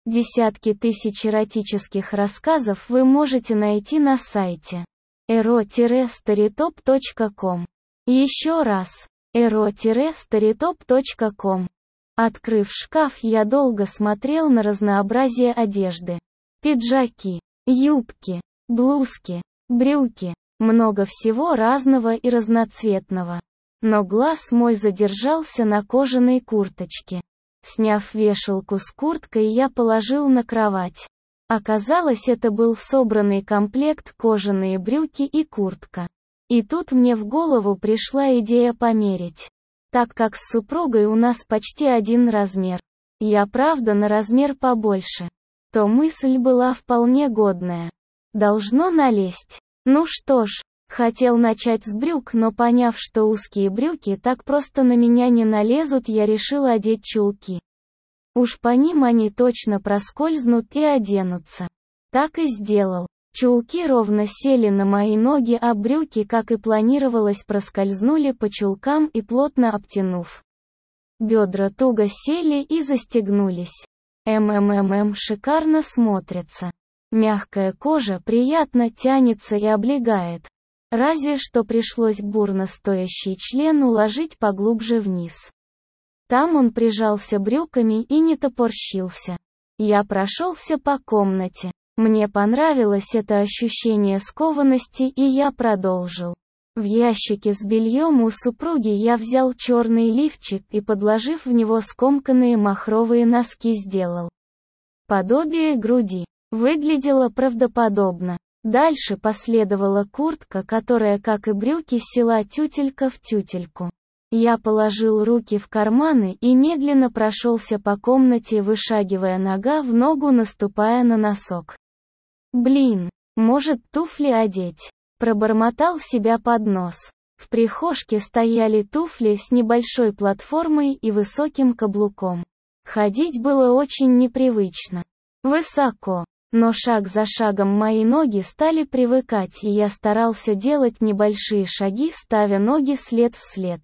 Десятки тысяч эротических рассказов вы можете найти на сайте ero-storytop.com. Еще раз, ero-storytop.com. Открыв шкаф, я долго смотрел на разнообразие одежды. Пиджаки, юбки, блузки, брюки, много всего разного и разноцветного. Но глаз мой задержался на кожаной курточке. Сняв вешалку с курткой, я положил на кровать. Оказалось, это был собранный комплект: кожаные брюки и куртка. И тут мне в голову пришла идея померить. Так как с супругой у нас почти один размер. Я правда на размер побольше. То мысль была вполне годная. Должно налезть. Ну что ж, хотел начать с брюк, но поняв, что узкие брюки так просто на меня не налезут, я решил одеть чулки. Уж по ним они точно проскользнут и оденутся. Так и сделал. Чулки ровно сели на мои ноги, а брюки, как и планировалось, проскользнули по чулкам и плотно обтянув бедра, туго сели и застегнулись. Шикарно смотрится. Мягкая кожа приятно тянется и облегает. Разве что пришлось бурно стоящий член уложить поглубже вниз. Там он прижался брюками и не топорщился. Я прошелся по комнате. Мне понравилось это ощущение скованности, и я продолжил. В ящике с бельем у супруги я взял черный лифчик и, подложив в него скомканные махровые носки, сделал подобие груди. Выглядело правдоподобно. Дальше последовала куртка, которая, как и брюки, села тютелька в тютельку. Я положил руки в карманы и медленно прошелся по комнате, вышагивая нога в ногу, наступая на носок. «Блин, может, туфли одеть?» Пробормотал себя под нос. В прихожке стояли туфли с небольшой платформой и высоким каблуком. Ходить было очень непривычно. Высоко. Но шаг за шагом мои ноги стали привыкать, и я старался делать небольшие шаги, ставя ноги след в след.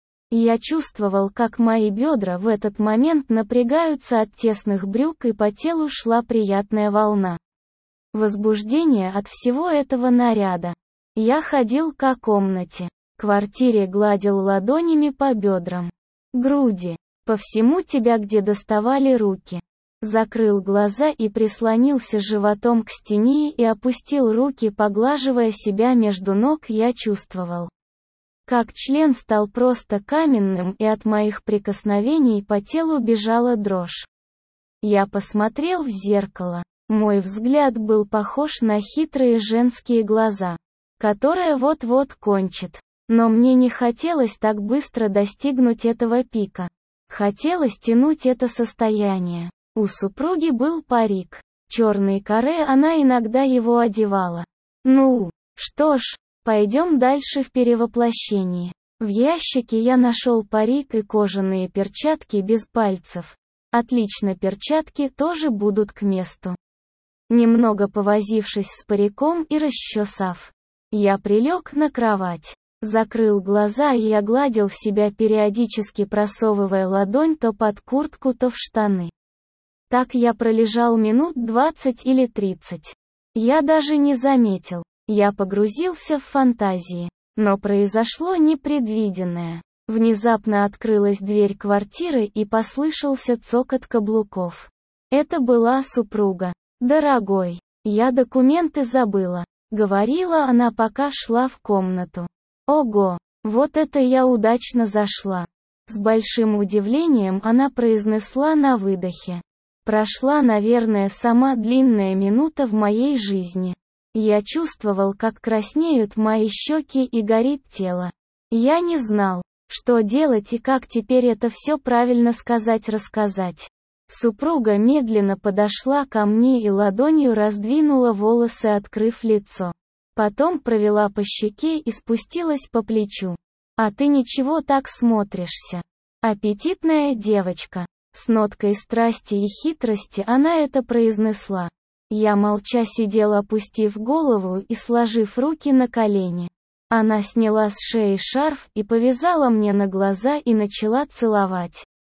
Я чувствовал, как мои бедра в этот момент напрягаются от тесных брюк, и по телу шла приятная волна возбуждения от всего этого наряда. Я ходил по комнате, квартире, гладил ладонями по бедрам, груди, по всему тебя, где доставали руки. Закрыл глаза и прислонился животом к стене и опустил руки, поглаживая себя между ног. Я чувствовал, как член стал просто каменным, и от моих прикосновений по телу бежала дрожь. Я посмотрел в зеркало. Мой взгляд был похож на хитрые женские глаза, которые вот-вот кончат. Но мне не хотелось так быстро достигнуть этого пика. Хотелось тянуть это состояние. У супруги был парик. Черный каре, она иногда его одевала. Ну, что ж, пойдем дальше в перевоплощении. В ящике я нашел парик и кожаные перчатки без пальцев. Отлично, перчатки тоже будут к месту. Немного повозившись с париком и расчесав, я прилег на кровать. Закрыл глаза, и я гладил себя, периодически просовывая ладонь то под куртку, то в штаны. Так я пролежал минут 20 или 30. Я даже не заметил. Я погрузился в фантазии. Но произошло непредвиденное. Внезапно открылась дверь квартиры и послышался цокот каблуков. Это была супруга. «Дорогой, я документы забыла», — говорила она, пока шла в комнату. «Ого, вот это я удачно зашла». С большим удивлением она произнесла на выдохе. Прошла, наверное, самая длинная минута в моей жизни. Я чувствовал, как краснеют мои щеки и горит тело. Я не знал, что делать и как теперь это все правильно рассказать. Супруга медленно подошла ко мне и ладонью раздвинула волосы, открыв лицо. Потом провела по щеке и спустилась по плечу. «А ты ничего так смотришься. Аппетитная девочка». С ноткой страсти и хитрости она это произнесла. Я молча сидел, опустив голову и сложив руки на колени. Она сняла с шеи шарф и повязала мне на глаза и начала целовать.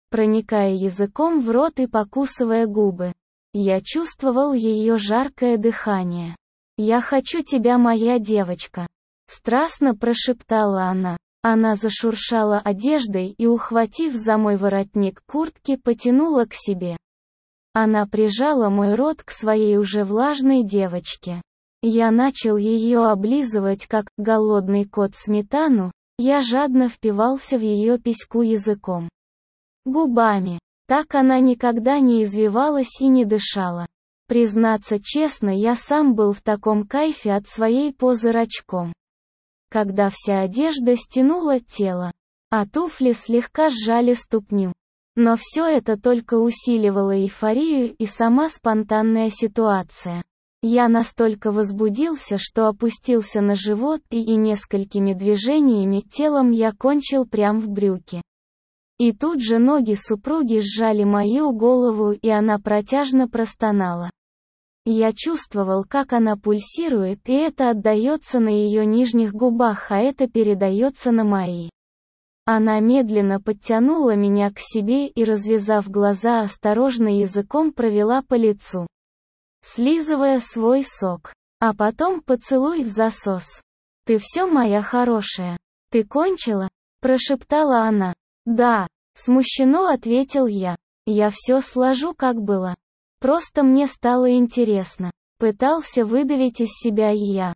проникая языком в рот и покусывая губы. Я чувствовал ее жаркое дыхание. «Я хочу тебя, моя девочка», — страстно прошептала она. Она зашуршала одеждой и, ухватив за мой воротник куртки, потянула к себе. Она прижала мой рот к своей уже влажной девочке. Я начал ее облизывать, как голодный кот сметану. Я жадно впивался в ее письку языком. Губами. Так она никогда не извивалась и не дышала. Признаться честно, я сам был в таком кайфе от своей позы рачком. Когда вся одежда стянула тело, а туфли слегка сжали ступню. Но все это только усиливало эйфорию и сама спонтанная ситуация. Я настолько возбудился, что опустился на живот и несколькими движениями телом я кончил прямо в брюки. И тут же ноги супруги сжали мою голову, и она протяжно простонала. Я чувствовал, как она пульсирует, и это отдается на ее нижних губах, а это передается на мои. Она медленно подтянула меня к себе и, развязав глаза, осторожно языком провела по лицу, слизывая свой сок. А потом поцелуй в засос. «Ты все, моя хорошая? Ты кончила?» – прошептала она. «Да», – смущенно ответил я. «Я все сложу, как было. Просто мне стало интересно». Пытался выдавить из себя и я.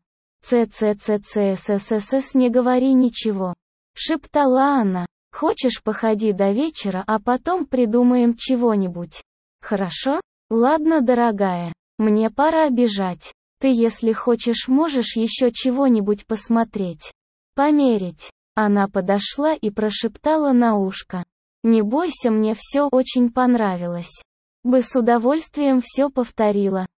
«ЦЦЦЦССС, не говори ничего», – шептала она. «Хочешь, походи до вечера, а потом придумаем чего-нибудь. Хорошо? Ладно, дорогая. Мне пора бежать. Ты, если хочешь, можешь еще чего-нибудь посмотреть. Померить». Она подошла и прошептала на ушко. «Не бойся, мне все очень понравилось. Бы с удовольствием все повторила».